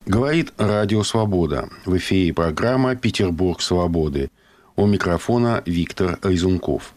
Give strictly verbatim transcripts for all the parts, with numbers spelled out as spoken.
Говорит Радио Свобода. В эфире программа «Петербург свободы». У микрофона Виктор Резунков.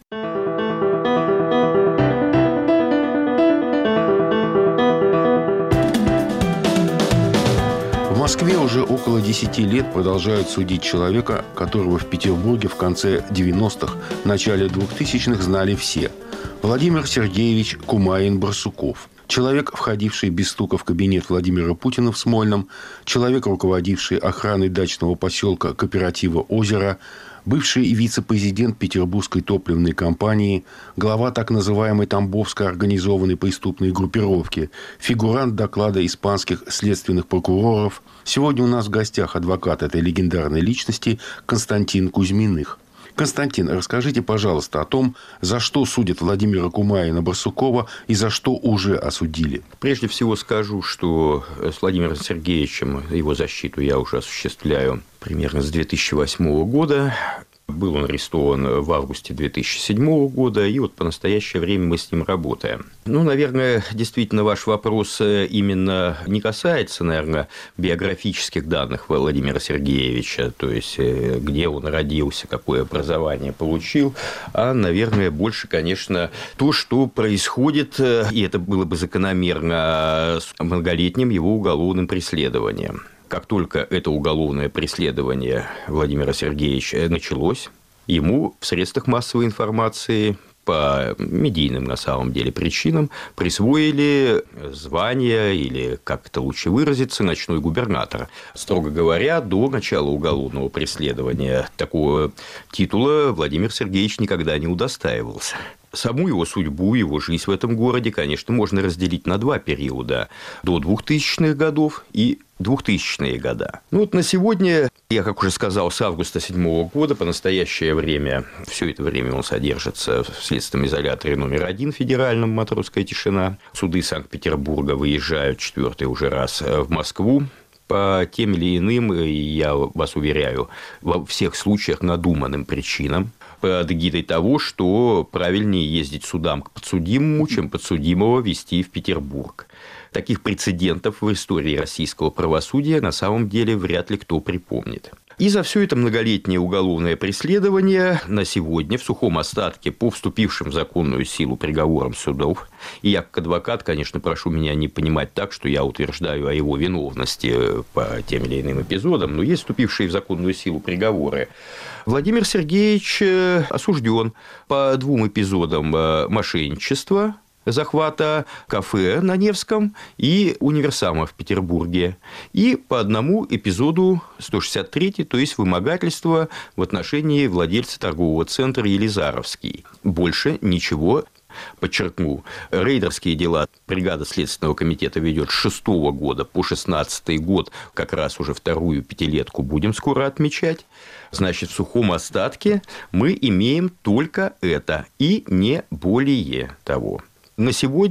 В Москве уже около десяти лет продолжают судить человека, которого в Петербурге в конце девяностых, начале двухтысячных знали все. Владимир Сергеевич Кумарин-Барсуков. Человек, входивший без стука в кабинет Владимира Путина в Смольном, человек, руководивший охраной дачного поселка кооператива «Озеро», бывший вице-президент Петербургской топливной компании, глава так называемой Тамбовской организованной преступной группировки, фигурант доклада испанских следственных прокуроров. Сегодня у нас в гостях адвокат этой легендарной личности Константин Кузьминых. Константин, расскажите, пожалуйста, о том, за что судят Владимира Кумарина-Барсукова и за что уже осудили. Прежде всего скажу, что с Владимиром Сергеевичем его защиту я уже осуществляю примерно с две тысячи восьмого года. Был он арестован в августе две тысячи седьмого года, и вот по настоящее время мы с ним работаем. Ну, наверное, действительно, ваш вопрос именно не касается, наверное, биографических данных Владимира Сергеевича, то есть, где он родился, какое образование получил, а, наверное, больше, конечно, то, что происходит, и это было бы закономерно, с многолетним его уголовным преследованием. Как только это уголовное преследование Владимира Сергеевича началось, ему в средствах массовой информации по медийным, на самом деле, причинам присвоили звание, или, как это лучше выразиться, ночной губернатор. Строго говоря, до начала уголовного преследования такого титула Владимир Сергеевич никогда не удостаивался. Саму его судьбу, его жизнь в этом городе, конечно, можно разделить на два периода – до двухтысячных годов и двухтысячные года. Ну, вот на сегодня, я, как уже сказал, с августа седьмого года по настоящее время, все это время он содержится в следственном изоляторе номер один федеральном «Матросская тишина». Суды Санкт-Петербурга выезжают четвертый уже раз в Москву. По тем или иным, я вас уверяю, во всех случаях надуманным причинам, под эгидой того, что правильнее ездить судам к подсудимому, чем подсудимого везти в Петербург. Таких прецедентов в истории российского правосудия на самом деле вряд ли кто припомнит. И за все это многолетнее уголовное преследование на сегодня в сухом остатке по вступившим в законную силу приговорам судов, и я как адвокат, конечно, прошу меня не понимать так, что я утверждаю о его виновности по тем или иным эпизодам, но есть вступившие в законную силу приговоры. Владимир Сергеевич осужден по двум эпизодам мошенничества, захвата кафе на Невском и универсама в Петербурге. И по одному эпизоду сто шестьдесят третий, то есть вымогательство в отношении владельца торгового центра «Елизаровский». Больше ничего. Подчеркну, рейдерские дела бригада Следственного комитета ведет с шестого года по шестнадцатый год, как раз уже вторую пятилетку будем скоро отмечать. Значит, в сухом остатке мы имеем только это и не более того. На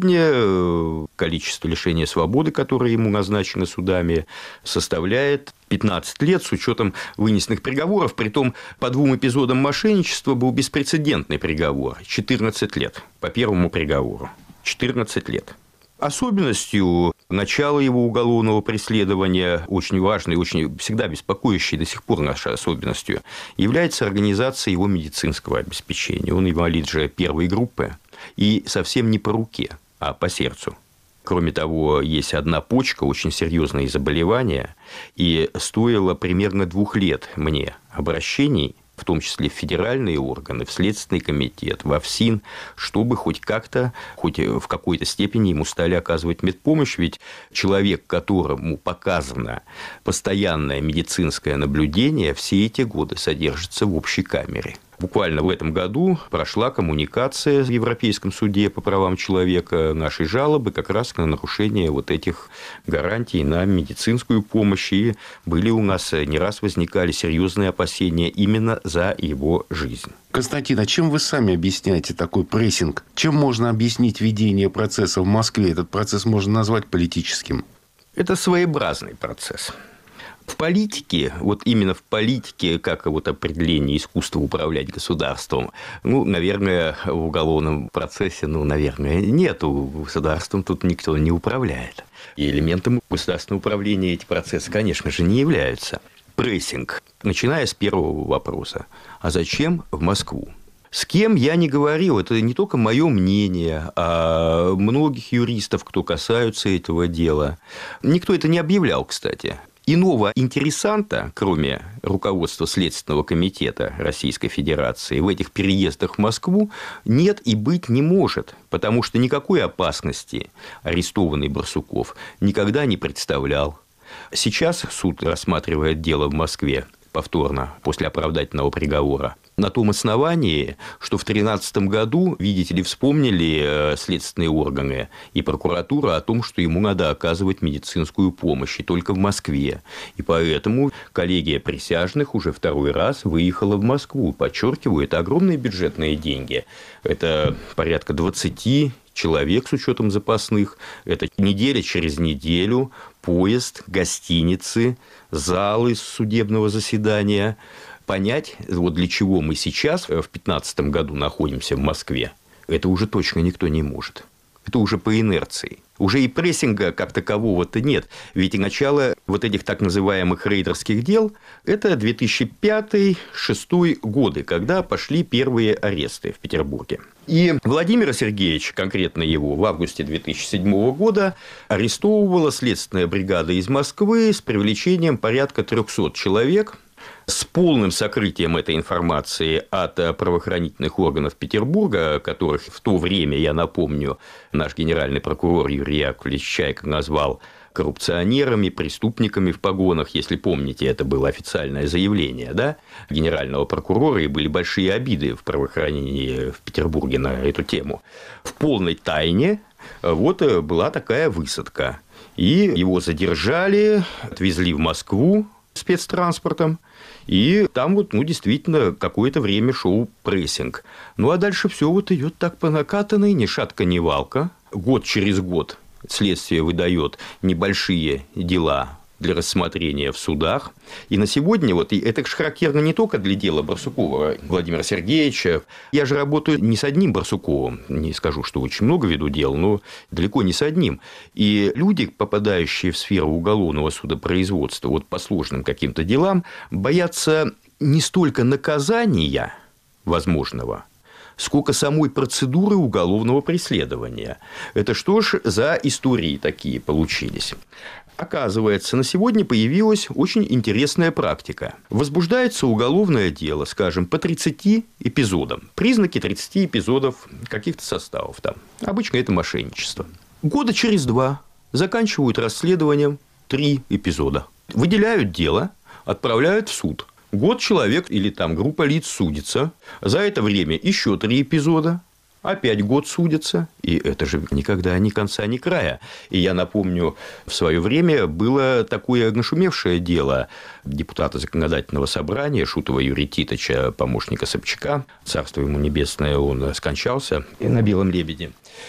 сегодня количество лишения свободы, которое ему назначено судами, составляет пятнадцать лет с учетом вынесенных приговоров. Притом по двум эпизодам мошенничества был беспрецедентный приговор – четырнадцать лет по первому приговору. четырнадцать лет. Особенностью начала его уголовного преследования, очень важной, очень всегда беспокоящей до сих пор нашей особенностью, является организация его медицинского обеспечения. Он инвалид же первой группы и совсем не по руке, а по сердцу. Кроме того, есть одна почка, очень серьезное заболевание, и стоило примерно двух лет мне обращений, в том числе в федеральные органы, в Следственный комитет, во ФСИН, чтобы хоть как-то, хоть в какой-то степени ему стали оказывать медпомощь, ведь человек, которому показано постоянное медицинское наблюдение, все эти годы содержится в общей камере. Буквально в этом году прошла коммуникация в Европейском суде по правам человека нашей жалобы как раз на нарушение вот этих гарантий на медицинскую помощь. И были у нас, не раз возникали серьезные опасения именно за его жизнь. Константин, а чем вы сами объясняете такой прессинг? Чем можно объяснить ведение процесса в Москве? Этот процесс можно назвать политическим. Это своеобразный процесс. В политике, вот именно в политике, как вот определение искусства управлять государством, ну, наверное, в уголовном процессе, ну, наверное, нету. Государством тут никто не управляет. И элементом государственного управления эти процессы, конечно же, не являются. Прессинг. Начиная с первого вопроса. А зачем в Москву? С кем я не говорил, это не только мое мнение, а многих юристов, кто касаются этого дела. Никто это не объявлял, кстати. Иного интересанта, кроме руководства Следственного комитета Российской Федерации, в этих переездах в Москву нет и быть не может, потому что никакой опасности арестованный Барсуков никогда не представлял. Сейчас суд рассматривает дело в Москве повторно, после оправдательного приговора, на том основании, что в две тысячи тринадцатом году, видите ли, вспомнили следственные органы и прокуратура о том, что ему надо оказывать медицинскую помощь, и только в Москве. И поэтому коллегия присяжных уже второй раз выехала в Москву. Подчеркиваю, это огромные бюджетные деньги. Это порядка двадцати человек с учетом запасных. Это неделя через неделю, поезд, гостиницы, залы судебного заседания. Понять, вот для чего мы сейчас, в две тысячи пятнадцатом году, находимся в Москве, это уже точно никто не может. Это уже по инерции. Уже и прессинга как такового-то нет. Ведь и начало вот этих так называемых рейдерских дел – это две тысячи пятый — две тысячи шестой годы, когда пошли первые аресты в Петербурге. И Владимира Сергеевича, конкретно его, в августе две тысячи седьмого года арестовывала следственная бригада из Москвы с привлечением порядка трехсот человек, с полным сокрытием этой информации от правоохранительных органов Петербурга, которых в то время, я напомню, наш генеральный прокурор Юрий Яковлевич Чайка назвал коррупционерами, преступниками в погонах. Если помните, это было официальное заявление, да, генерального прокурора, и были большие обиды в правоохранении в Петербурге на эту тему. В полной тайне вот была такая высадка. И его задержали, отвезли в Москву спецтранспортом, и там вот, ну, действительно, какое-то время шел прессинг. Ну, а дальше все вот идет так по накатанной, ни шатка, ни валка. Год через год следствие выдает небольшие дела для рассмотрения в судах. И на сегодня, вот, и это же характерно не только для дела Барсукова Владимира Сергеевича. Я же работаю не с одним Барсуковым, не скажу, что очень много веду дел, но далеко не с одним. И люди, попадающие в сферу уголовного судопроизводства вот по сложным каким-то делам, боятся не столько наказания возможного, сколько самой процедуры уголовного преследования. Это что ж за истории такие получились? Оказывается, на сегодня появилась очень интересная практика. Возбуждается уголовное дело, скажем, по тридцати эпизодам. Признаки тридцати эпизодов каких-то составов там. Обычно это мошенничество. Года через два заканчивают расследованием три эпизода. Выделяют дело, отправляют в суд. Год человек или там группа лиц судится. За это время еще три эпизода. Опять год судятся, и это же никогда ни конца, ни края. И я напомню, в свое время было такое нашумевшее дело депутата Законодательного собрания Шутова Юрия Титовича, помощника Собчака. Царство ему небесное, он скончался на белом лебеде.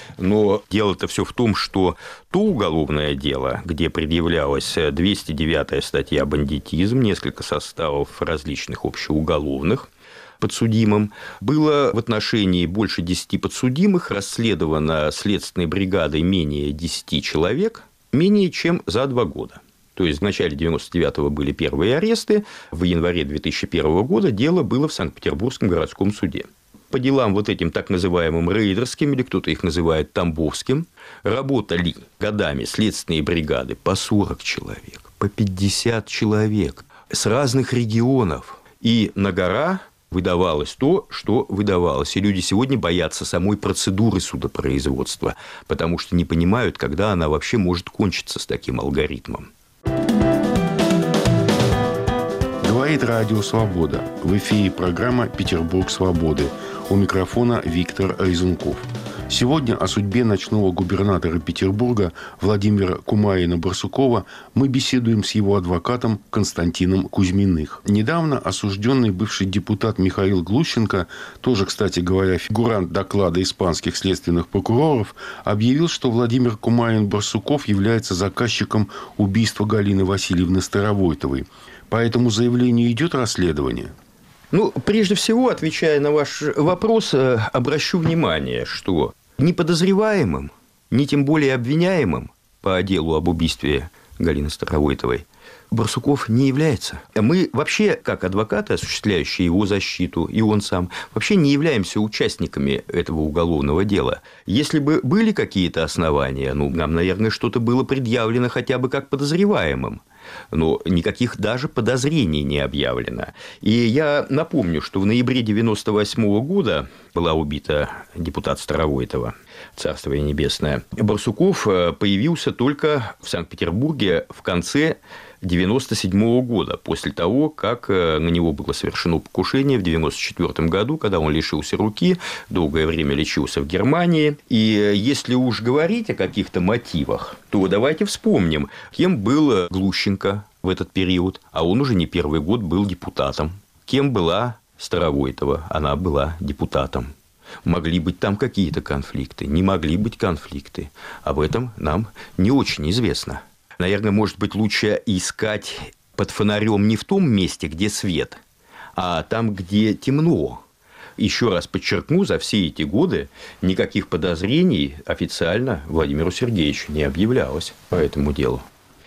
Но дело-то все в том, что то уголовное дело, где предъявлялась двести девятая статья «Бандитизм», несколько составов различных общеуголовных, подсудимым. Было в отношении больше десяти подсудимых расследовано следственной бригадой менее десяти человек, менее чем за два года. То есть в начале девяносто девятого были первые аресты, в январе две тысячи первого года дело было в Санкт-Петербургском городском суде. По делам вот этим так называемым рейдерским, или кто-то их называет тамбовским, работали годами следственные бригады по сорок человек, по пятьдесят человек с разных регионов. И на гора выдавалось то, что выдавалось. И люди сегодня боятся самой процедуры судопроизводства, потому что не понимают, когда она вообще может кончиться с таким алгоритмом. Говорит Радио Свобода. В эфире программа «Петербург свободы». У микрофона Виктор Резунков. Сегодня о судьбе ночного губернатора Петербурга Владимира Кумаина-Барсукова мы беседуем с его адвокатом Константином Кузьминых. Недавно осужденный бывший депутат Михаил Глущенко, тоже, кстати говоря, фигурант доклада испанских следственных прокуроров, объявил, что Владимир Кумаин-Барсуков является заказчиком убийства Галины Васильевны Старовойтовой. По этому заявлению идет расследование? Ну, прежде всего, отвечая на ваш вопрос, обращу внимание, что ни подозреваемым, ни тем более обвиняемым по делу об убийстве Галины Старовойтовой Барсуков не является. Мы вообще, как адвокаты, осуществляющие его защиту, и он сам, вообще не являемся участниками этого уголовного дела. Если бы были какие-то основания, ну, нам, наверное, что-то было предъявлено хотя бы как подозреваемым. Но никаких даже подозрений не объявлено. И я напомню, что в ноябре девяносто восьмого года была убита депутат Старовойтова, царство ей небесное. Барсуков появился только в Санкт-Петербурге в конце девяносто седьмого года, после того, как на него было совершено покушение в девяносто четвёртом году, когда он лишился руки, долгое время лечился в Германии. И если уж говорить о каких-то мотивах, то давайте вспомним, кем был Глущенко в этот период, а он уже не первый год был депутатом. Кем была Старовойтова? Она была депутатом. Могли быть там какие-то конфликты, не могли быть конфликты. Об этом нам не очень известно. Наверное, может быть, лучше искать под фонарем не в том месте, где свет, а там, где темно. Еще раз подчеркну, за все эти годы никаких подозрений официально Владимиру Сергеевичу не объявлялось по этому делу.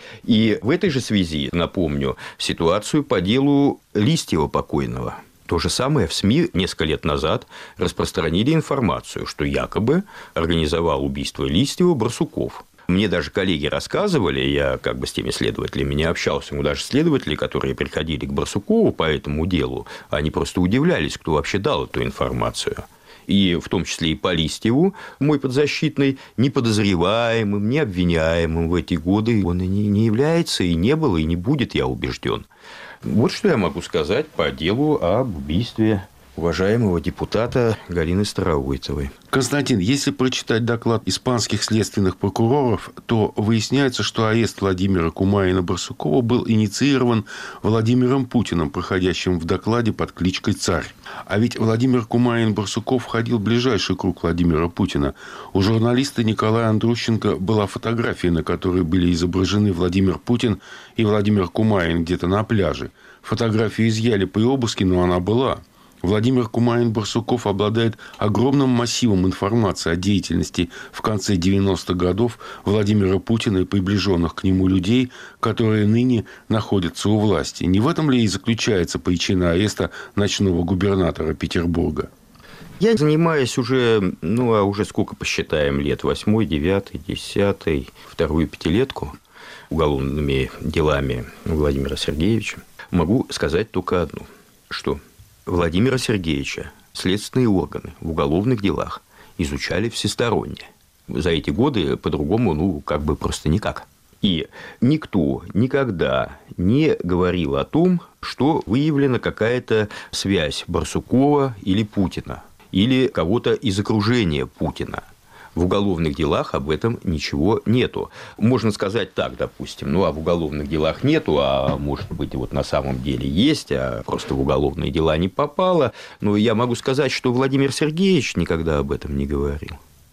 И в этой же связи напомню ситуацию по делу Листьева покойного. То же самое в СМИ несколько лет назад распространили информацию, что якобы организовал убийство Листьева Барсуков. Мне даже коллеги рассказывали, я как бы с теми следователями не общался, но даже следователи, которые приходили к Барсукову по этому делу, они просто удивлялись, кто вообще дал эту информацию. И в том числе и по Листьеву, мой подзащитный, ни подозреваемым, ни обвиняемым в эти годы он и не является, и не был, и не будет, я убежден. Вот что я могу сказать по делу об убийстве уважаемого депутата Галины Старовойтовой. Константин, если прочитать доклад испанских следственных прокуроров, то выясняется, что арест Владимира Кумаина-Барсукова был инициирован Владимиром Путиным, проходящим в докладе под кличкой «Царь». А ведь Владимир Кумаин-Барсуков входил в ближайший круг Владимира Путина. У журналиста Николая Андрущенко была фотография, на которой были изображены Владимир Путин и Владимир Кумаин где-то на пляже. Фотографию изъяли при обыске, но она была. Владимир Кумаин-Барсуков обладает огромным массивом информации о деятельности в конце девяностых годов Владимира Путина и приближенных к нему людей, которые ныне находятся у власти. Не в этом ли и заключается причина ареста ночного губернатора Петербурга? Я занимаюсь уже, ну, а уже сколько посчитаем лет, восьмой, девятый, десятый, вторую пятилетку уголовными делами Владимира Сергеевича. Могу сказать только одно, что Владимира Сергеевича следственные органы в уголовных делах изучали всесторонне. За эти годы по-другому, ну, как бы просто никак. И никто никогда не говорил о том, что выявлена какая-то связь Барсукова или Путина, или кого-то из окружения Путина. В уголовных делах об этом ничего нету. Можно сказать так, допустим, ну, а в уголовных делах нету, а может быть, вот на самом деле есть, а просто в уголовные дела не попало. Но я могу сказать, что Владимир Сергеевич никогда об этом не говорил.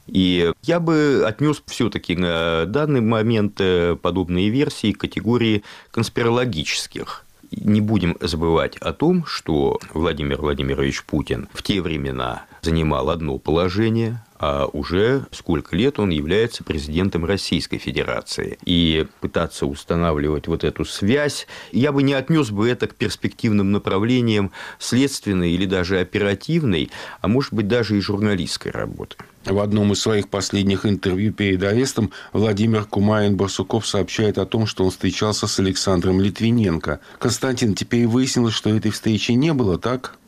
И я бы отнес все-таки на данный момент подобные версии к категории конспирологических. Не будем забывать о том, что Владимир Владимирович Путин в те времена занимал одно положение, а уже сколько лет он является президентом Российской Федерации. И пытаться устанавливать вот эту связь, я бы не отнес бы это к перспективным направлениям следственной или даже оперативной, а может быть даже и журналистской работы. В одном из своих последних интервью перед арестом Владимир Кумаин-Барсуков сообщает о том, что он встречался с Александром Литвиненко. Константин, теперь выяснилось, что этой встречи не было, так?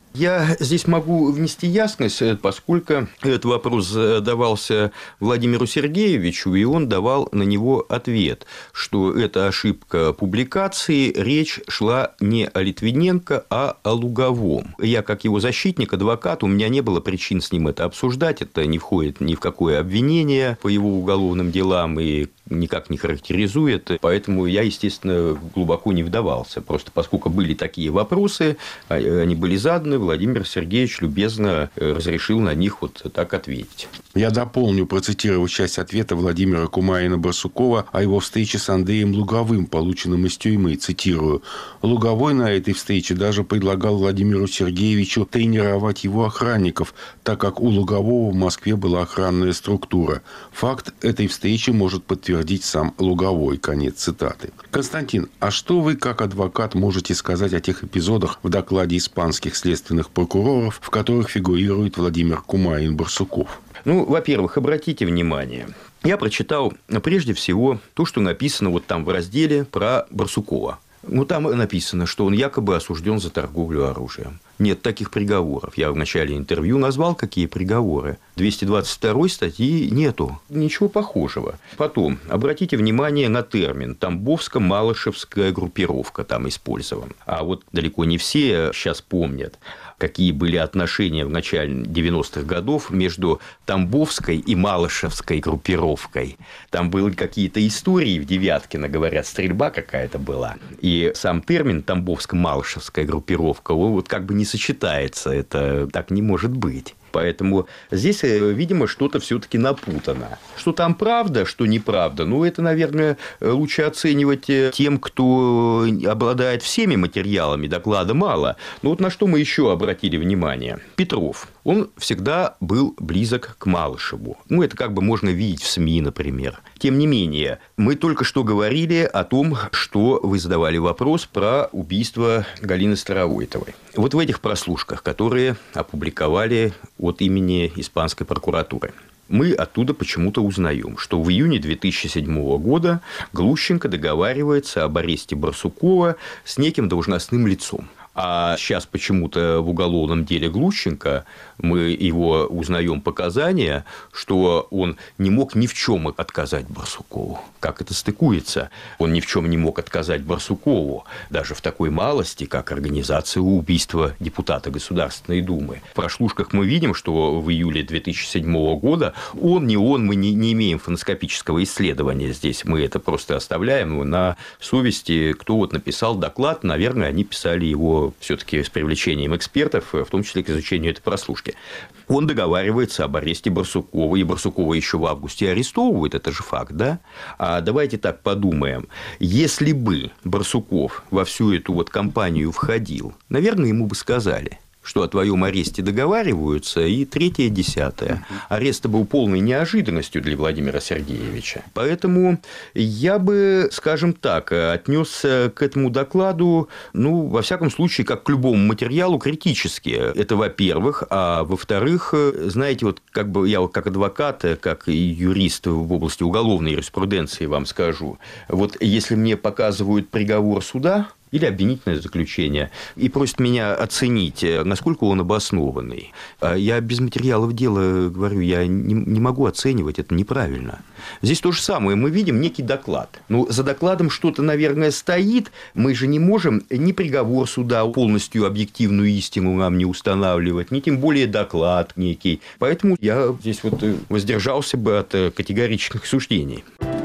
Я здесь могу внести ясность, поскольку этот вопрос задавался Владимиру Сергеевичу, и он давал на него ответ, что это ошибка публикации, речь шла не о Литвиненко, а о Луговом. Я, как его защитник, адвокат, у меня не было причин с ним это обсуждать, это не входит ни в какое обвинение по его уголовным делам и никак не характеризует, поэтому я, естественно, глубоко не вдавался. Просто поскольку были такие вопросы, они были заданы, Владимир Сергеевич любезно разрешил на них вот так ответить. Я дополню, процитировав часть ответа Владимира Кумаина-Барсукова о его встрече с Андреем Луговым, полученным из тюрьмы. Цитирую. «Луговой на этой встрече даже предлагал Владимиру Сергеевичу тренировать его охранников, так как у Лугового в Москве была охранная структура. Факт этой встречи может подтвердить сам Луговой». Конец цитаты. Константин, а что вы, как адвокат, можете сказать о тех эпизодах в докладе испанских следственных прокуроров, в которых фигурирует Владимир Кумаин-Барсуков? Ну, во-первых, обратите внимание, я прочитал прежде всего то, что написано вот там в разделе про Барсукова. Ну, там написано, что он якобы осужден за торговлю оружием. Нет таких приговоров. Я в начале интервью назвал, какие приговоры. двести двадцать второй статьи нету. Ничего похожего. Потом, обратите внимание на термин. Тамбовско-Малышевская группировка там использован. А вот далеко не все сейчас помнят, какие были отношения в начале девяностых годов между Тамбовской и Малышевской группировкой. Там были какие-то истории в Девяткино, говорят, стрельба какая-то была. И сам термин Тамбовско-Малышевская группировка, вот как бы не сочетается, это так не может быть. Поэтому здесь, видимо, что-то все-таки напутано. Что там правда, что неправда, ну, это, наверное, лучше оценивать тем, кто обладает всеми материалами, доклада мало. Но вот на что мы еще обратили внимание. Петров, он всегда был близок к Малышеву. Ну, это как бы можно видеть в СМИ, например. Тем не менее, мы только что говорили о том, что вы задавали вопрос про убийство Галины Старовойтовой. Вот в этих прослушках, которые опубликовали от имени испанской прокуратуры, мы оттуда почему-то узнаем, что в июне две тысячи седьмого года Глущенко договаривается об аресте Барсукова с неким должностным лицом. А сейчас почему-то в уголовном деле Глущенко мы его узнаем показания, что он не мог ни в чем отказать Барсукову. Как это стыкуется? Он ни в чем не мог отказать Барсукову, даже в такой малости, как организация убийства депутата Государственной Думы. В прослушках мы видим, что в июле две тысячи седьмого года он, не он, мы не, не имеем фоноскопического исследования здесь. Мы это просто оставляем на совести, кто вот написал доклад. Наверное, они писали его все-таки с привлечением экспертов, в том числе к изучению этой прослушки. Он договаривается об аресте Барсукова, и Барсукова еще в августе арестовывают, это же факт, да? А давайте так подумаем. Если бы Барсуков во всю эту вот кампанию входил, наверное, ему бы сказали, что о твоем аресте договариваются, и третье, десятое. Арест был полной неожиданностью для Владимира Сергеевича. Поэтому я бы, скажем так, отнесся к этому докладу, ну, во всяком случае, как к любому материалу, критически. Это во-первых. А во-вторых, знаете, вот как бы я как адвокат, как и юрист в области уголовной юриспруденции вам скажу, вот если мне показывают приговор суда или обвинительное заключение, и просят меня оценить, насколько он обоснованный. Я без материалов дела говорю, я не, не могу оценивать, это неправильно. Здесь то же самое, мы видим некий доклад. Ну, за докладом что-то, наверное, стоит, мы же не можем ни приговор суда, полностью объективную истину нам не устанавливать, ни тем более доклад некий. Поэтому я здесь вот воздержался бы от категоричных суждений.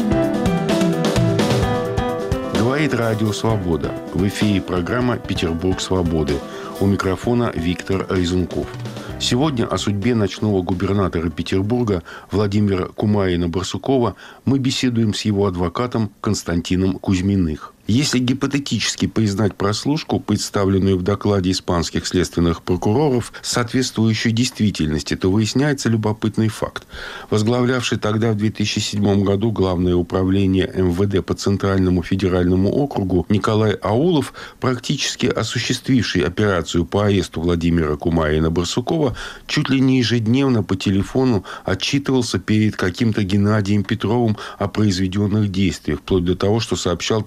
Говорит Радио Свобода. В эфире программа «Петербург свободы». У микрофона Виктор Резунков. Сегодня о судьбе ночного губернатора Петербурга Владимира Кумаина-Барсукова мы беседуем с его адвокатом Константином Кузьминых. Если гипотетически признать прослушку, представленную в докладе испанских следственных прокуроров, соответствующей действительности, то выясняется любопытный факт. Возглавлявший тогда в две тысячи седьмом году Главное управление эм вэ дэ по Центральному федеральному округу Николай Аулов, практически осуществивший операцию по аресту Владимира Кумаина-Барсукова, чуть ли не ежедневно по телефону отчитывался перед каким-то Геннадием Петровым о произведенных действиях, вплоть до того, что сообщал тому, что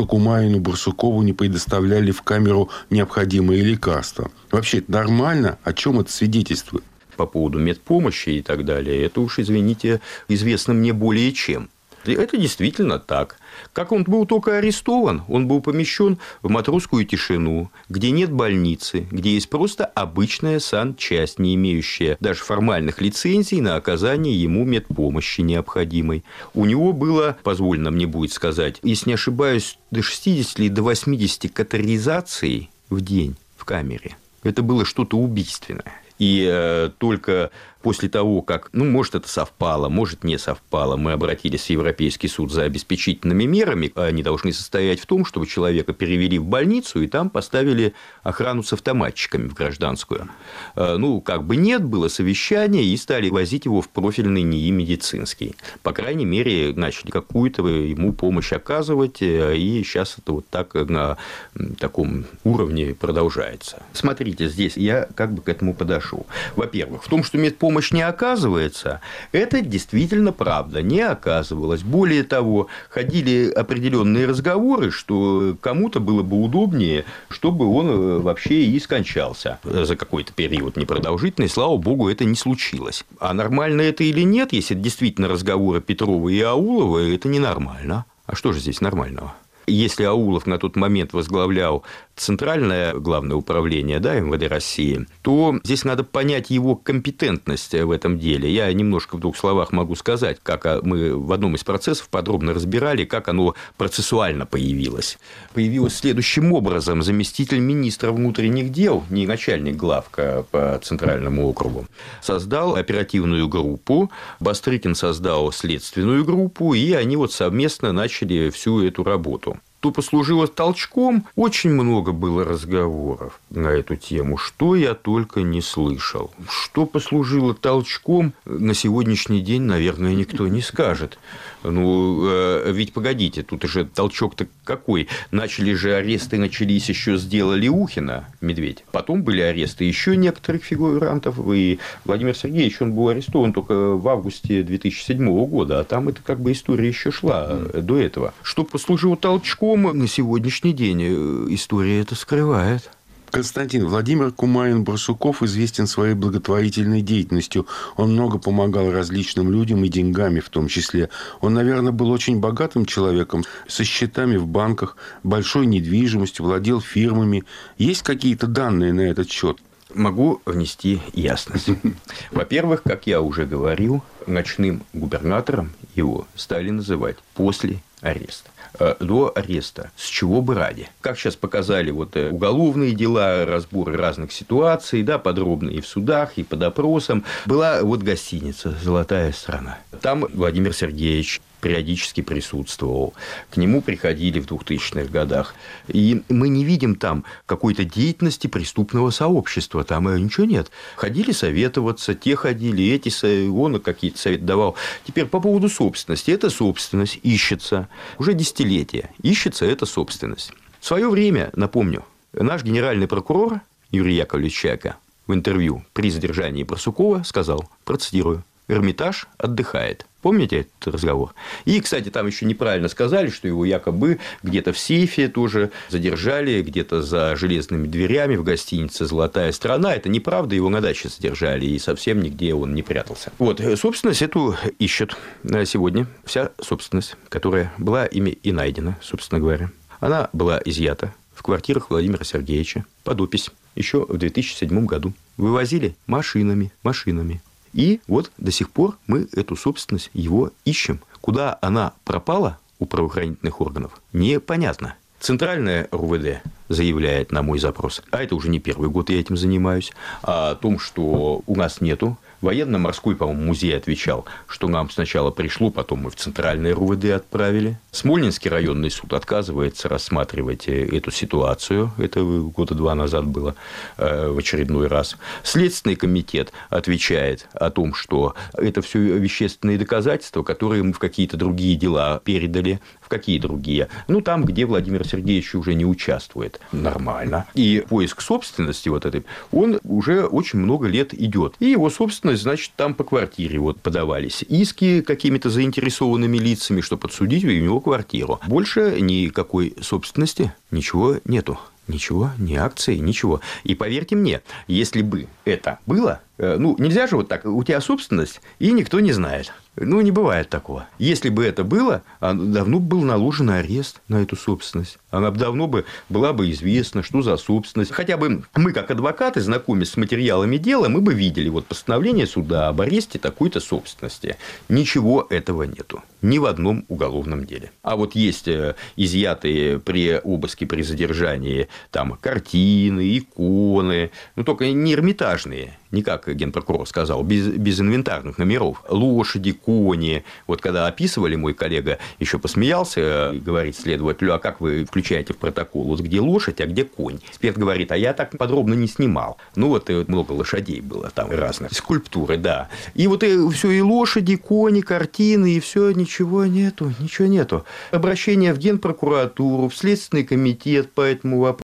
что Кумаину Барсукову не предоставляли в камеру необходимые лекарства. Вообще, это нормально? О чем это свидетельствует? По поводу медпомощи и так далее, это уж, извините, известно мне более чем. Это действительно так. Как он был только арестован, он был помещен в матросскую тишину, где нет больницы, где есть просто обычная санчасть, не имеющая даже формальных лицензий на оказание ему медпомощи необходимой. У него было, позволено мне будет сказать, если не ошибаюсь, до шестидесяти или до восьмидесяти катетеризаций в день в камере. Это было что-то убийственное. И э, только после того, как, ну, может, это совпало, может, не совпало, мы обратились в Европейский суд за обеспечительными мерами. Они должны состоять в том, чтобы человека перевели в больницу и там поставили охрану с автоматчиками в гражданскую. Э, ну, как бы нет, было совещание, и стали возить его в профильный НИИ медицинский. По крайней мере, начали какую-то ему помощь оказывать, и сейчас это вот так на таком уровне продолжается. Смотрите, здесь я как бы к этому подошел. Во-первых, в том, что медпомощь не оказывается, это действительно правда, не оказывалась. Более того, ходили определенные разговоры, что кому-то было бы удобнее, чтобы он вообще и скончался за какой-то период непродолжительный. Слава богу, это не случилось. А нормально это или нет, если это действительно разговоры Петрова и Аулова, это ненормально. А что же здесь нормального? Если Аулов на тот момент возглавлял Центральное главное управление, да, эм вэ дэ России, то здесь надо понять его компетентность в этом деле. Я немножко в двух словах могу сказать, как мы в одном из процессов подробно разбирали, как оно процессуально появилось. Появилось следующим образом. Заместитель министра внутренних дел, не начальник главка по Центральному округу, создал оперативную группу, Бастрыкин создал следственную группу, и они вот совместно начали всю эту работу. То послужило толчком. Очень много было разговоров на эту тему, что я только не слышал. Что послужило толчком, на сегодняшний день, наверное, никто не скажет. Ну, э, ведь погодите, тут уже толчок-то какой? Начали же аресты, начались еще с дела Леухина, Медведь. Потом были аресты еще некоторых фигурантов, и Владимир Сергеевич, он был арестован только в августе две тысячи седьмого года, а там это как бы история еще шла mm. до этого. Что послужило толчком, на сегодняшний день история это скрывает. Константин, Владимир Кумаин-Барсуков известен своей благотворительной деятельностью. Он много помогал различным людям и деньгами в том числе. Он, наверное, был очень богатым человеком, со счетами в банках, большой недвижимостью, владел фирмами. Есть какие-то данные на этот счет? Могу внести ясность. Во-первых, как я уже говорил, ночным губернатором его стали называть после ареста. До ареста. С чего бы ради? Как сейчас показали вот уголовные дела, разборы разных ситуаций, да, подробные и в судах, и по допросам, была вот гостиница «Золотая страна». Там Владимир Сергеевич периодически присутствовал. К нему приходили в двухтысячных годах. И мы не видим там какой-то деятельности преступного сообщества. Там ничего нет. Ходили советоваться, те ходили, эти, он какие-то советы давал. Теперь по поводу собственности. Эта собственность ищется уже десятилетия. Ищется эта собственность. В свое время, напомню, наш генеральный прокурор Юрий Яковлевич Чайка в интервью при задержании Барсукова сказал, процитирую, «Эрмитаж отдыхает». Помните этот разговор? И, кстати, там еще неправильно сказали, что его якобы где-то в сейфе тоже задержали, где-то за железными дверями в гостинице «Золотая страна». Это неправда, его на даче задержали, и совсем нигде он не прятался. Вот, собственность эту ищут сегодня. Вся собственность, которая была ими и найдена, собственно говоря, она была изъята в квартирах Владимира Сергеевича под опись еще в две тысячи седьмом году. Вывозили машинами, машинами. И вот до сих пор мы эту собственность его ищем. Куда она пропала у правоохранительных органов, непонятно. Центральное эр вэ дэ заявляет на мой запрос, а это уже не первый год я этим занимаюсь, о том, что у нас нету. Военно-морской, по-моему, музей отвечал, что нам сначала пришло, потом мы в Центральное эр вэ дэ отправили. Смольнинский районный суд отказывается рассматривать эту ситуацию. Это года два назад было в очередной раз. Следственный комитет отвечает о том, что это все вещественные доказательства, которые мы в какие-то другие дела передали. В какие другие? Ну, там, где Владимир Сергеевич уже не участвует. Нормально. И поиск собственности вот этой, он уже очень много лет идет. И его собственность собственность, значит, там по квартире вот подавались иски какими-то заинтересованными лицами, чтобы отсудить у него квартиру. Больше никакой собственности, ничего нету. Ничего, ни акций, ничего. И поверьте мне, если бы это было, ну, нельзя же вот так, у тебя собственность, и никто не знает. Ну, не бывает такого. Если бы это было, давно был наложен арест на эту собственность. Она давно бы была бы известна, что за собственность. Хотя бы мы, как адвокаты, знакомясь с материалами дела, мы бы видели вот постановление суда об аресте такой-то собственности. Ничего этого нету. Ни в одном уголовном деле. А вот есть изъятые при обыске, при задержании там картины, иконы, ну, только не эрмитажные, не как генпрокурор сказал, без, без инвентарных номеров. Лошади, кони. Вот когда описывали, мой коллега еще посмеялся, говорит следователю, а как вы включаете в протокол, вот где лошадь, а где конь? Эксперт говорит, а я так подробно не снимал. Ну, вот и много лошадей было там разных. Скульптуры, да. И вот и все, и лошади, кони, картины, и все, ничего нету, ничего нету. Обращение в Генпрокуратуру, в Следственный комитет по этому вопросу.